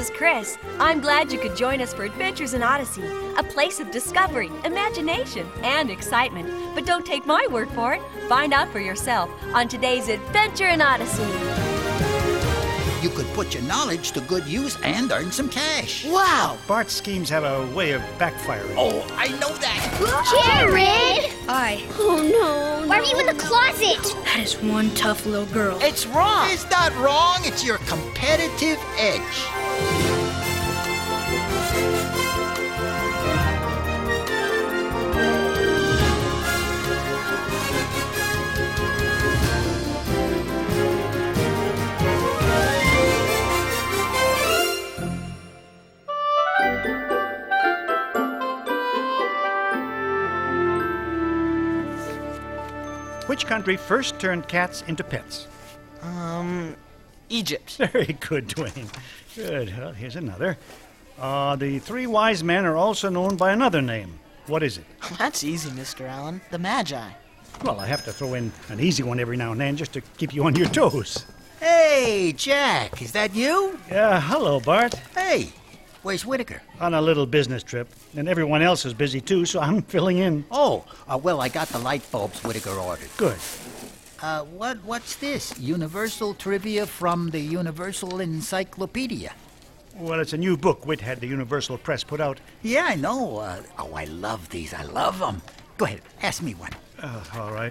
is Chris. I'm glad you could join us for Adventures in Odyssey, a place of discovery, imagination, and excitement. But don't take my word for it. Find out for yourself on today's Adventure in Odyssey. You could put your knowledge to good use and earn some cash. Wow! Bart's schemes have a way of backfiring. Oh, I know that. Jared! Oh, no. Why are you in the closet? That is one tough little girl. It's wrong. It's not wrong. It's your competitive edge. Which country first turned cats into pets? Egypt. Very good, Dwayne. Good. Well, here's another. The three wise men are also known by another name. What is it? That's easy, Mr. Allen. The Magi. Well, I have to throw in an easy one every now and then just to keep you on your toes. Hey, Jack, is that you? Yeah, hello, Bart. Hey, where's Whitaker? On a little business trip, and everyone else is busy too, so I'm filling in. Oh, well, I got the light bulbs Whitaker ordered. Good. What's this? Universal Trivia from the Universal Encyclopedia. Well, it's a new book Whit had the Universal Press put out. Yeah, I know. I love these. I love them. Go ahead, ask me one. All right.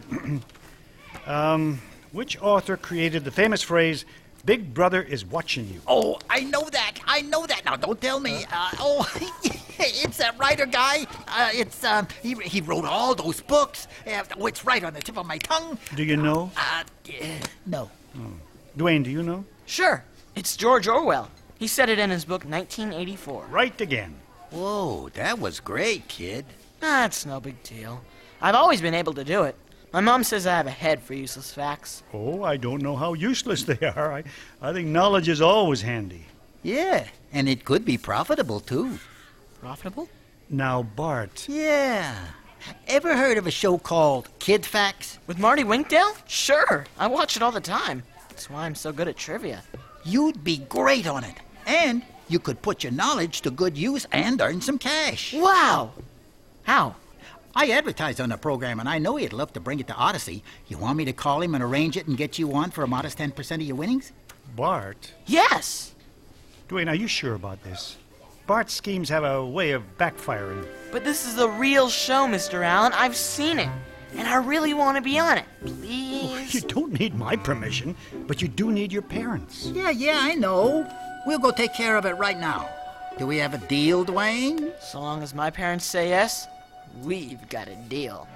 Which author created the famous phrase, "Big Brother is watching you"? Oh, I know that. Now, don't tell me. It's that writer guy. He wrote all those books. It's right on the tip of my tongue. Do you know? No. Dwayne, do you know? Sure. It's George Orwell. He said it in his book 1984. Right again. Whoa, that was great, kid. That's no big deal. I've always been able to do it. My mom says I have a head for useless facts. Oh, I don't know how useless they are. I think knowledge is always handy. Yeah, and it could be profitable, too. Profitable? Now, Bart. Yeah. Ever heard of a show called Kid Facts? With Marty Winkdale? Sure. I watch it all the time. That's why I'm so good at trivia. You'd be great on it. And you could put your knowledge to good use and earn some cash. Wow! How? I advertised on the program, and I know he'd love to bring it to Odyssey. You want me to call him and arrange it and get you on for a modest 10% of your winnings? Bart? Yes! Dwayne, are you sure about this? Bart's schemes have a way of backfiring. But this is the real show, Mr. Allen. I've seen it. And I really want to be on it. Please? You don't need my permission, but you do need your parents. Yeah, I know. We'll go take care of it right now. Do we have a deal, Dwayne? So long as my parents say yes, we've got a deal.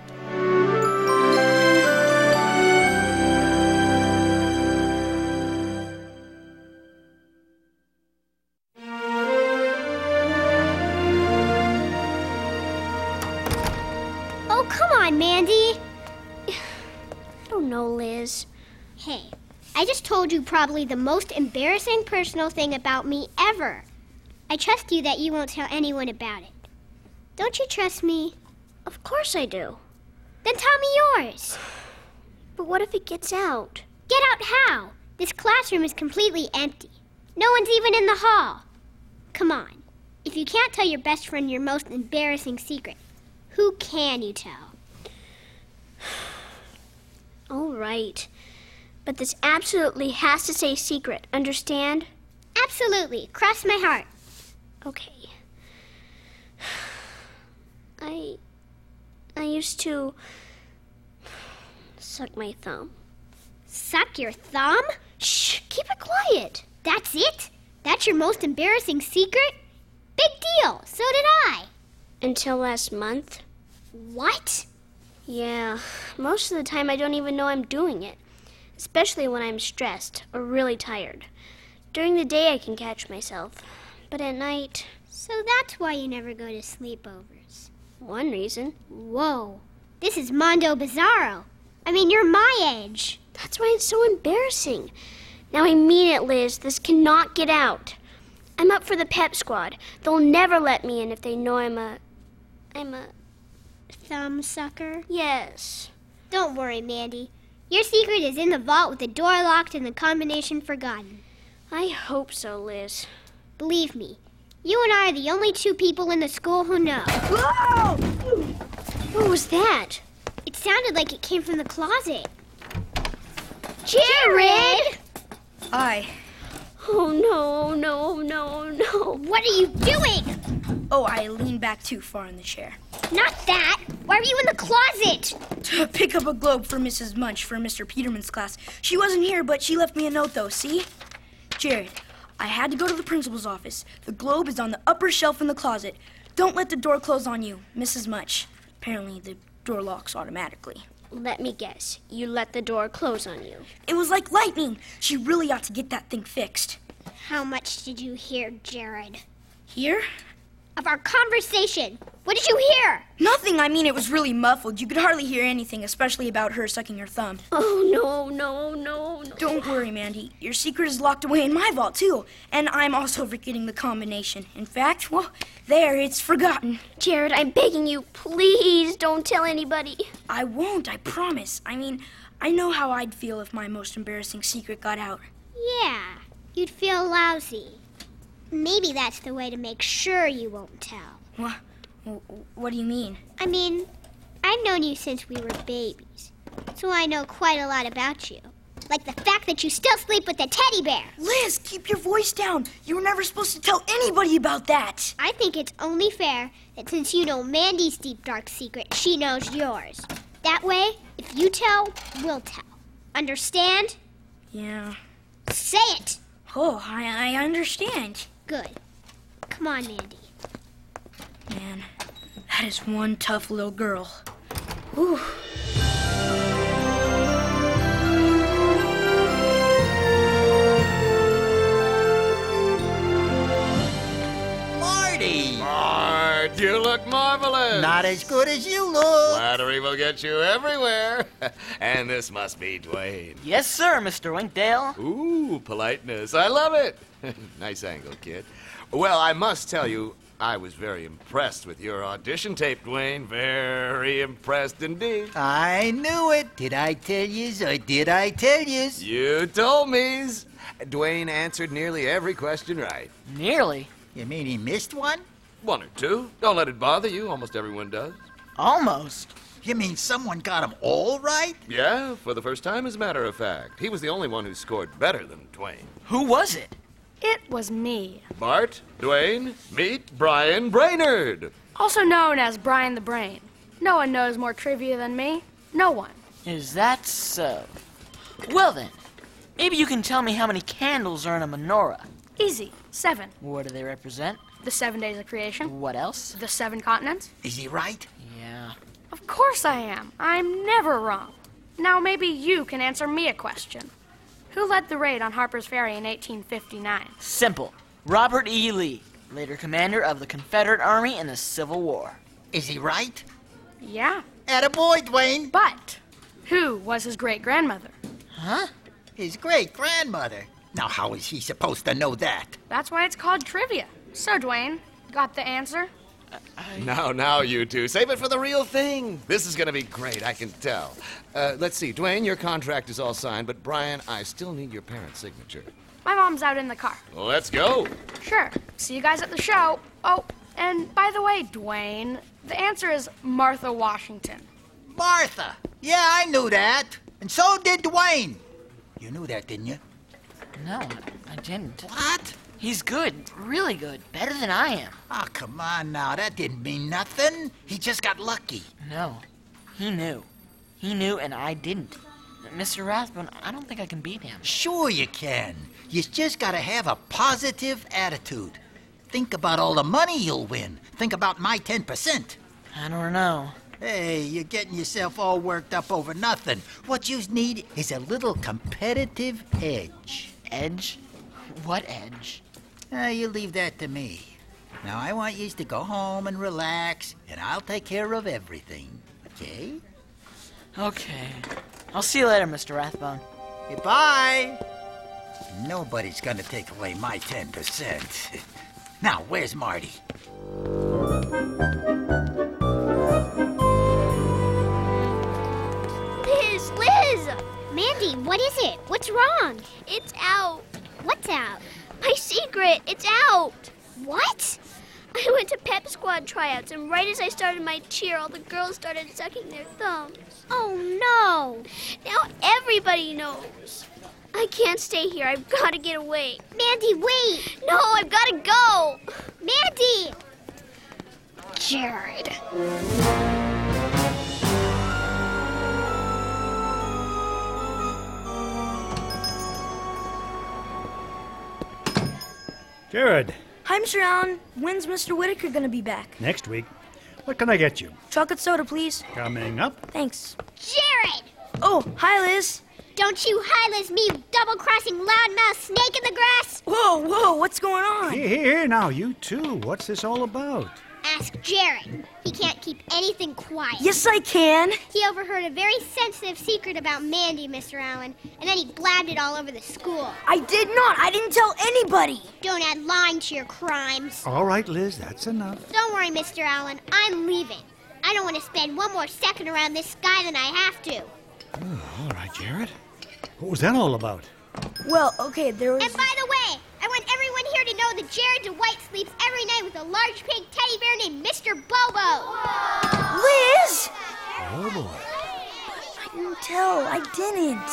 Oh, come on, Mandy. I don't know, Liz. Hey, I just told you probably the most embarrassing personal thing about me ever. I trust you that you won't tell anyone about it. Don't you trust me? Of course I do. Then tell me yours. But what if it gets out? Get out how? This classroom is completely empty. No one's even in the hall. Come on. If you can't tell your best friend your most embarrassing secret, who can you tell? All right. But this absolutely has to stay secret, understand? Absolutely. Cross my heart. Okay. I used to suck my thumb. Suck your thumb? Shh, keep it quiet. That's it? That's your most embarrassing secret? Big deal. So did I. Until last month. What? Yeah, most of the time I don't even know I'm doing it, especially when I'm stressed or really tired. During the day I can catch myself, but at night... So that's why you never go to sleepovers. One reason. Whoa, this is Mondo Bizarro. I mean, you're my age. That's why it's so embarrassing. Now I mean it, Liz. This cannot get out. I'm up for the pep squad. They'll never let me in if they know I'm a thumb sucker? Yes. Don't worry, Mandy. Your secret is in the vault with the door locked and the combination forgotten. I hope so, Liz. Believe me, you and I are the only two people in the school who know. Whoa! What was that? It sounded like it came from the closet. Jared! Oh, no. What are you doing? Oh, I leaned back too far in the chair. Not that. Why were you in the closet? To pick up a globe for Mrs. Munch for Mr. Peterman's class. She wasn't here, but she left me a note, though, see? Jared, I had to go to the principal's office. The globe is on the upper shelf in the closet. Don't let the door close on you, Mrs. Munch. Apparently, the door locks automatically. Let me guess. You let the door close on you. It was like lightning. She really ought to get that thing fixed. How much did you hear, Jared? Here? Of our conversation. What did you hear? Nothing. I mean, it was really muffled. You could hardly hear anything, especially about her sucking your thumb. Oh, no. Don't worry, Mandy. Your secret is locked away in my vault, too. And I'm also forgetting the combination. In fact, well, there, it's forgotten. Jared, I'm begging you, please don't tell anybody. I won't, I promise. I mean, I know how I'd feel if my most embarrassing secret got out. Yeah, you'd feel lousy. Maybe that's the way to make sure you won't tell. What do you mean? I mean, I've known you since we were babies, so I know quite a lot about you. Like the fact that you still sleep with the teddy bear. Liz, keep your voice down. You were never supposed to tell anybody about that. I think it's only fair that since you know Mandy's deep, dark secret, she knows yours. That way, if you tell, we'll tell. Understand? Yeah. Say it. Oh, I understand. Good. Come on, Mandy. Man, that is one tough little girl. Whew. Marty! Bart, you look marvelous. Not as good as you look. Flattery will get you everywhere. And this must be Dwayne. Yes, sir, Mr. Winkdale. Ooh, politeness. I love it. Nice angle, kid. Well, I must tell you, I was very impressed with your audition tape, Dwayne. Very impressed indeed. I knew it. Did I tell yous or did I tell yous? You told me. Dwayne answered nearly every question right. Nearly. You mean he missed one? One or two. Don't let it bother you. Almost everyone does. Almost. You mean someone got them all right? Yeah, for the first time, as a matter of fact. He was the only one who scored better than Dwayne. Who was it? It was me. Bart, Dwayne, meet Brian Brainerd. Also known as Brian the Brain. No one knows more trivia than me. No one. Is that so? Well then, maybe you can tell me how many candles are in a menorah. Easy. 7. What do they represent? The 7 days of creation. What else? The 7 continents. Is he right? Yeah. Of course I am. I'm never wrong. Now maybe you can answer me a question. Who led the raid on Harper's Ferry in 1859? Simple. Robert E. Lee, later commander of the Confederate Army in the Civil War. Is he right? Yeah. Attaboy, Dwayne. But who was his great-grandmother? Huh? His great-grandmother. Now, how is he supposed to know that? That's why it's called trivia. So, Dwayne, got the answer? Now, you two, save it for the real thing. This is going to be great, I can tell. Let's see, Dwayne, your contract is all signed, but Brian, I still need your parents' signature. My mom's out in the car. Let's go. Sure. See you guys at the show. Oh, and by the way, Dwayne, the answer is Martha Washington. Martha. Yeah, I knew that. And so did Dwayne. You knew that, didn't you? No, I didn't. What? He's good, really good, better than I am. Oh, come on now. That didn't mean nothing. He just got lucky. No, he knew. He knew and I didn't. Mr. Rathbone, I don't think I can beat him. Sure you can. You just gotta have a positive attitude. Think about all the money you'll win. Think about my 10%. I don't know. Hey, you're getting yourself all worked up over nothing. What you need is a little competitive edge. Edge? What edge? You leave that to me. Now, I want you to go home and relax, and I'll take care of everything, okay? Okay. I'll see you later, Mr. Rathbone. Goodbye. Nobody's gonna take away my 10%. Now, where's Marty? Liz! Mandy, what is it? What's wrong? It's out. What's out? My secret. secret. It's out. What? I went to Pep Squad tryouts, and right as I started my cheer, all the girls started sucking their thumbs. Oh, no. Now everybody knows. I can't stay here. I've got to get away. Mandy, wait. No, I've got to go. Mandy! Jared. Jared, Hi, Mr. Allen. When's Mr. Whitaker gonna be back? next week. What can I get you? Chocolate soda, please. Coming up. Thanks. Jared! Oh, hi, Liz. Don't you high-liz me, you double-crossing loudmouth snake in the grass! Whoa, what's going on? Here, now, you too. What's this all about? Ask Jared. He can't keep anything quiet. Yes, I can. He overheard a very sensitive secret about Mandy, Mr. Allen, and then he blabbed it all over the school. I did not. I didn't tell anybody. Don't add lying to your crimes. All right, Liz, that's enough. Don't worry, Mr. Allen. I'm leaving. I don't want to spend one more second around this guy than I have to. Oh, all right, Jared. What was that all about? Well, okay, there was... And by the way, I want everyone here to know that Jared DeWhite sleeps every night with a large pink teddy bear named Mr. Bobo. Liz! Oh, boy. I didn't tell. I didn't.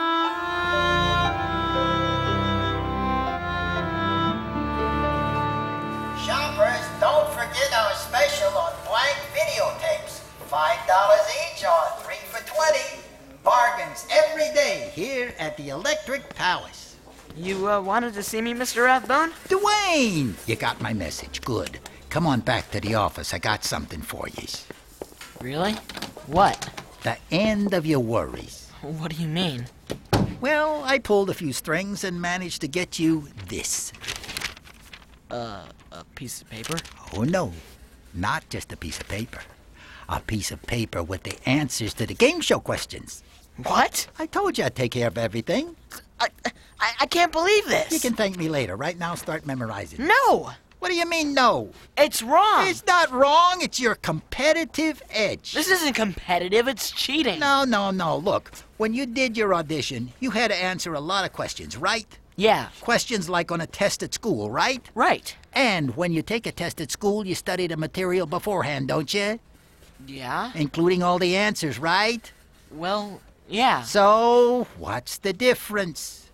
Shoppers, don't forget our special on blank videotapes. $5 each or 3 for $20. Bargains every day here at the Electric Palace. You wanted to see me, Mr. Rathbone? Dwayne! You got my message. Good. Come on back to the office. I got something for you. Really? What? The end of your worries. What do you mean? Well, I pulled a few strings and managed to get you this. A piece of paper? Oh, no. Not just a piece of paper. A piece of paper with the answers to the game show questions. What? I told you I'd take care of everything. I can't believe this. You can thank me later. Right now, start memorizing. No! What do you mean, no? It's wrong. It's not wrong. It's your competitive edge. This isn't competitive. It's cheating. No. Look, when you did your audition, you had to answer a lot of questions, right? Yeah. Questions like on a test at school, right? Right. And when you take a test at school, you study the material beforehand, don't you? Yeah? Including all the answers, right? Well, yeah. So, what's the difference?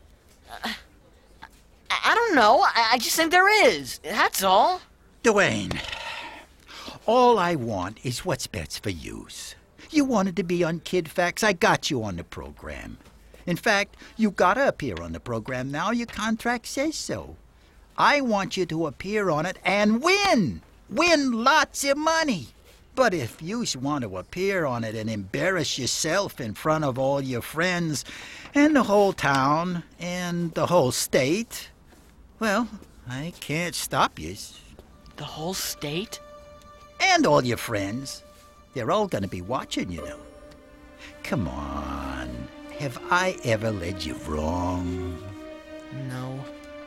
I don't know. I just think there is. That's all. Dwayne, all I want is what's best for you. You wanted to be on Kid Facts. I got you on the program. In fact, you gotta appear on the program now. Your contract says so. I want you to appear on it and win. Win lots of money. But if you want to appear on it and embarrass yourself in front of all your friends and the whole town and the whole state, well, I can't stop you. The whole state? And all your friends. They're all going to be watching, you know. Come on. Have I ever led you wrong? No.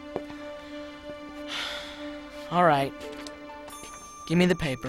All right. Give me the paper.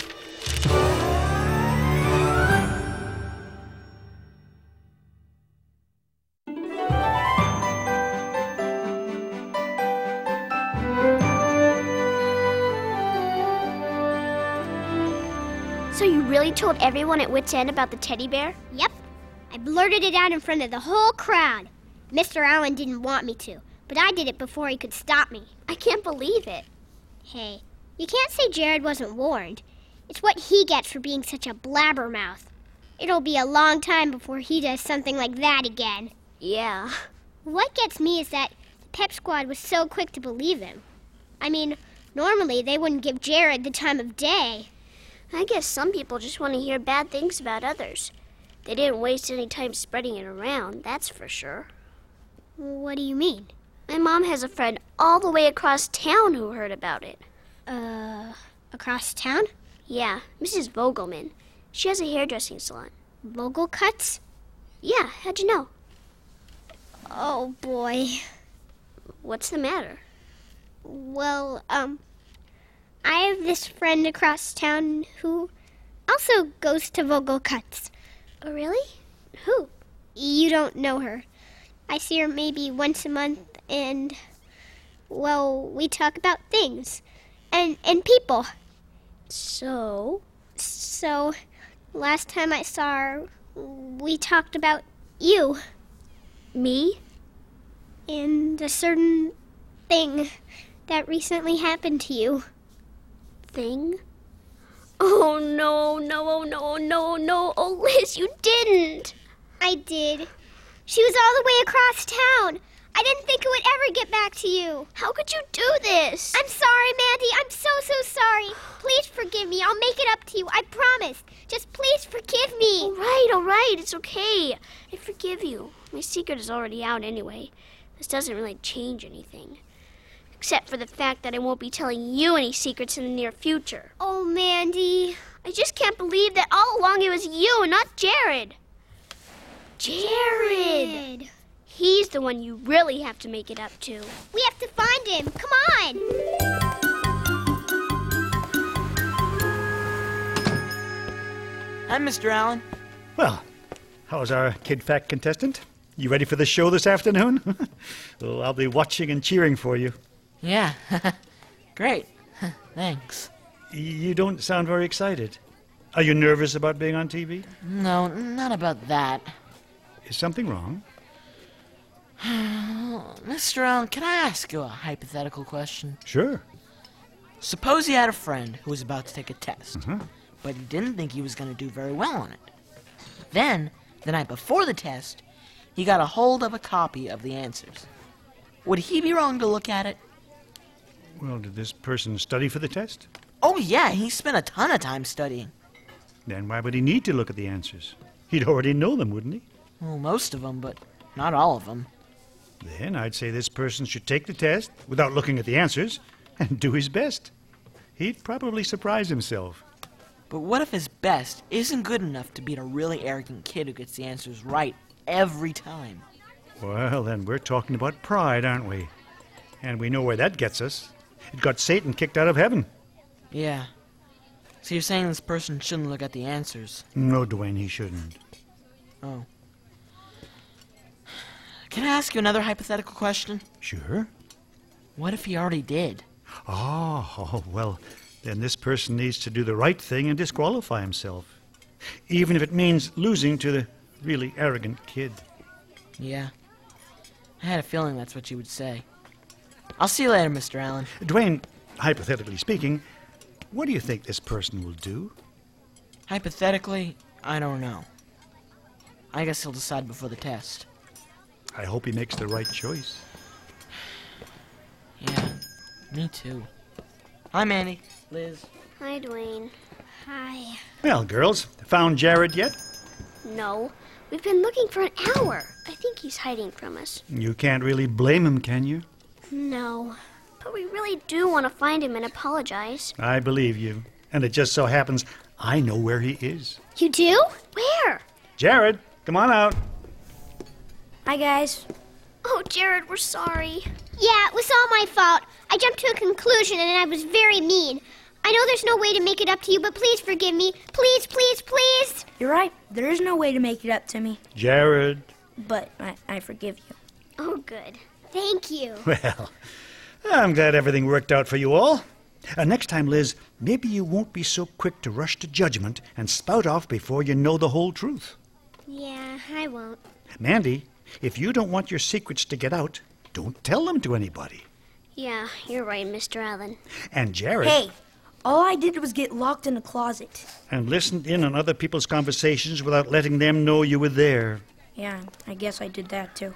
So you really told everyone at Wits End about the teddy bear? Yep. I blurted it out in front of the whole crowd. Mr. Allen didn't want me to, but I did it before he could stop me. I can't believe it. Hey, you can't say Jared wasn't warned. It's what he gets for being such a blabbermouth. It'll be a long time before he does something like that again. Yeah. What gets me is that the Pep Squad was so quick to believe him. I mean, normally they wouldn't give Jared the time of day. I guess some people just want to hear bad things about others. They didn't waste any time spreading it around, that's for sure. What do you mean? My mom has a friend all the way across town who heard about it. Across town? Yeah, Mrs. Vogelman. She has a hairdressing salon. Vogel Cuts? Yeah, how'd you know? Oh, boy. What's the matter? Well, I have this friend across town who also goes to Vogel Cuts. Oh, really? Who? You don't know her. I see her maybe once a month, and well, we talk about things and people. So, last time I saw her, we talked about you. Me? And a certain thing that recently happened to you. Thing? Oh, no. Oh, Liz, you didn't. I did. She was all the way across town. I didn't think it would ever get back to you. How could you do this? I'm sorry, Mandy. I'm so sorry. Please forgive me. I'll make it up to you. I promise. Just please forgive me. All right. It's okay. I forgive you. My secret is already out anyway. This doesn't really change anything. Except for the fact that I won't be telling you any secrets in the near future. Oh, Mandy. I just can't believe that all along it was you and not Jared. Jared! He's the one you really have to make it up to. We have to find him. Come on. Hi, Mr. Allen. Well, how's our Kid Fact contestant? You ready for the show this afternoon? Oh, I'll be watching and cheering for you. Yeah. Great. Thanks. You don't sound very excited. Are you nervous about being on TV? No, not about that. Is something wrong? Mr. Allen, can I ask you a hypothetical question? Sure. Suppose you had a friend who was about to take a test, but he didn't think he was going to do very well on it. Then, the night before the test, he got a hold of a copy of the answers. Would he be wrong to look at it? Well, did this person study for the test? Oh, yeah, he spent a ton of time studying. Then why would he need to look at the answers? He'd already know them, wouldn't he? Well, most of them, but not all of them. Then I'd say this person should take the test without looking at the answers and do his best. He'd probably surprise himself. But what if his best isn't good enough to beat a really arrogant kid who gets the answers right every time? Well, then we're talking about pride, aren't we? And we know where that gets us. It got Satan kicked out of heaven. Yeah. So you're saying this person shouldn't look at the answers? No, Dwayne, he shouldn't. Oh. Can I ask you another hypothetical question? Sure. What if he already did? Oh, well, then this person needs to do the right thing and disqualify himself. Even if it means losing to the really arrogant kid. Yeah. I had a feeling that's what you would say. I'll see you later, Mr. Allen. Dwayne, hypothetically speaking, what do you think this person will do? Hypothetically, I don't know. I guess he'll decide before the test. I hope he makes the right choice. Yeah, me too. Hi, Mandy. Liz. Hi, Dwayne. Hi. Well, girls, found Jared yet? No. We've been looking for an hour. I think he's hiding from us. You can't really blame him, can you? No. But we really do want to find him and apologize. I believe you. And it just so happens I know where he is. You do? Where? Jared, come on out. Hi, guys. Oh, Jared, we're sorry. Yeah, it was all my fault. I jumped to a conclusion and I was very mean. I know there's no way to make it up to you, but please forgive me. Please, please, please. You're right. There is no way to make it up to me. Jared. But I forgive you. Oh, good. Thank you. Well, I'm glad everything worked out for you all. Next time, Liz, maybe you won't be so quick to rush to judgment and spout off before you know the whole truth. Yeah, I won't. Mandy, if you don't want your secrets to get out, don't tell them to anybody. Yeah, you're right, Mr. Allen. And Jared... Hey, all I did was get locked in a closet. And listened in on other people's conversations without letting them know you were there. Yeah, I guess I did that, too.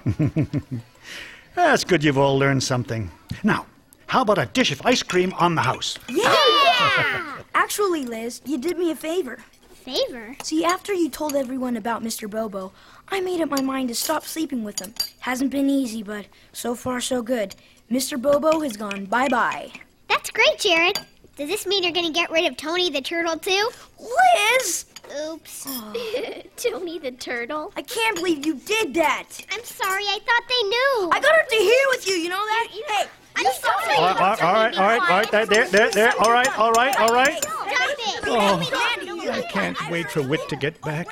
That's good you've all learned something. Now, how about a dish of ice cream on the house? Yeah! Actually, Liz, you did me a favor. Favor? See, after you told everyone about Mr. Bobo, I made up my mind to stop sleeping with him. Hasn't been easy, but so far so good. Mr. Bobo has gone bye-bye. That's great, Jared. Does this mean you're going to get rid of Tony the Turtle, too? Liz! Oops. Tony the Turtle? I can't believe you did that. I'm sorry. I thought they knew. I got up to here with you know that? Hey, I'm sorry. All right. There. All right. Stop it. Oh, I can't wait for Wit to get back.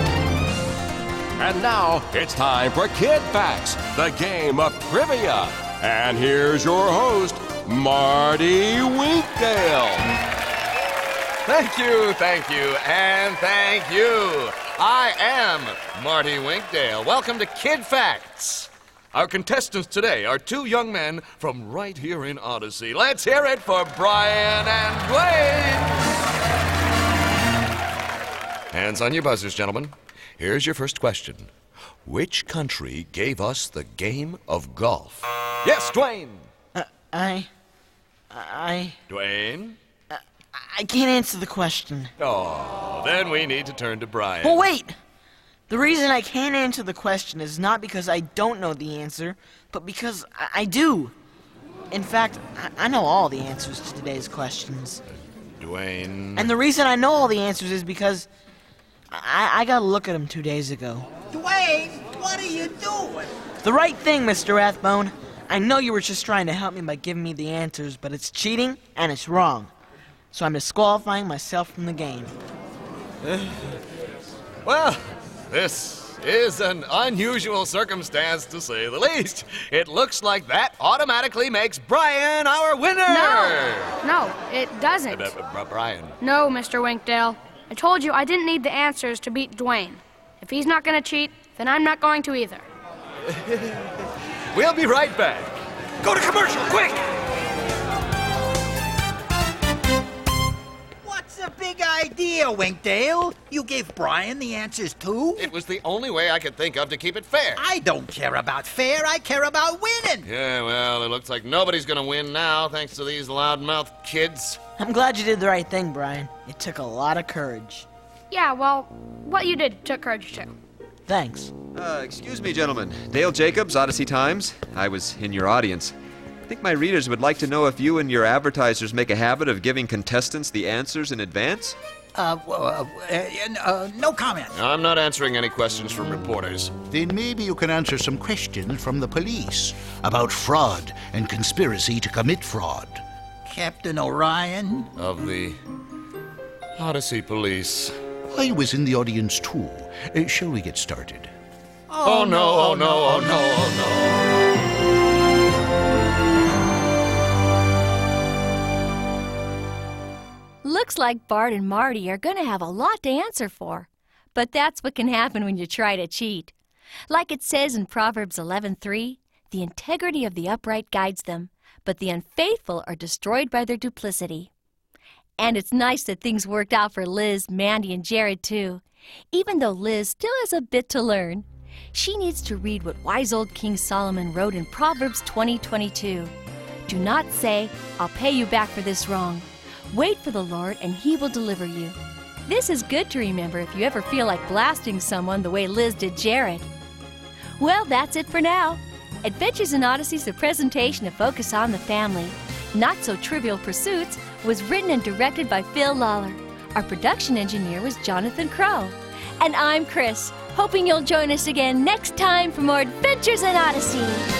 And now it's time for Kid Facts, the game of trivia. And here's your host, Marty Winkdale. Thank you, and thank you. I am Marty Winkdale. Welcome to Kid Facts. Our contestants today are two young men from right here in Odyssey. Let's hear it for Brian and Dwayne. Hands on your buzzers, gentlemen. Here's your first question. Which country gave us the game of golf? Yes, Dwayne. Dwayne? I can't answer the question. Oh, then we need to turn to Brian. Well, wait! The reason I can't answer the question is not because I don't know the answer, but because I do. In fact, I know all the answers to today's questions. Dwayne. And the reason I know all the answers is because I got a look at them 2 days ago. Dwayne, what are you doing? The right thing, Mr. Rathbone. I know you were just trying to help me by giving me the answers, but it's cheating and it's wrong. So I'm disqualifying myself from the game. Well, this is an unusual circumstance, to say the least. It looks like that automatically makes Brian our winner. No, it doesn't. Brian. No, Mr. Winkdale. I told you I didn't need the answers to beat Dwayne. If he's not going to cheat, then I'm not going to either. We'll be right back. Go to commercial, quick! What's the big idea, Winkdale? You gave Brian the answers too? It was the only way I could think of to keep it fair. I don't care about fair, I care about winning. Yeah, well, it looks like nobody's gonna win now, thanks to these loudmouth kids. I'm glad you did the right thing, Brian. It took a lot of courage. Yeah, well, what you did took courage too. Thanks. Excuse me, gentlemen. Dale Jacobs, Odyssey Times. I was in your audience. I think my readers would like to know if you and your advertisers make a habit of giving contestants the answers in advance? No comment. I'm not answering any questions from reporters. Then maybe you can answer some questions from the police about fraud and conspiracy to commit fraud. Captain Orion? Of the Odyssey Police. I was in the audience too. Shall we get started? Oh no, oh no, oh no, oh no. Looks like Bart and Marty are going to have a lot to answer for. But that's what can happen when you try to cheat. Like it says in Proverbs 11:3, the integrity of the upright guides them, but the unfaithful are destroyed by their duplicity. And it's nice that things worked out for Liz, Mandy, and Jared, too. Even though Liz still has a bit to learn. She needs to read what wise old King Solomon wrote in Proverbs 20:22. Do not say, I'll pay you back for this wrong. Wait for the Lord, and He will deliver you. This is good to remember if you ever feel like blasting someone the way Liz did Jared. Well, that's it for now. Adventures in Odyssey is a presentation of Focus on the Family. Not So Trivial Pursuits was written and directed by Phil Lawler. Our production engineer was Jonathan Crow. And I'm Chris, hoping you'll join us again next time for more Adventures in Odyssey.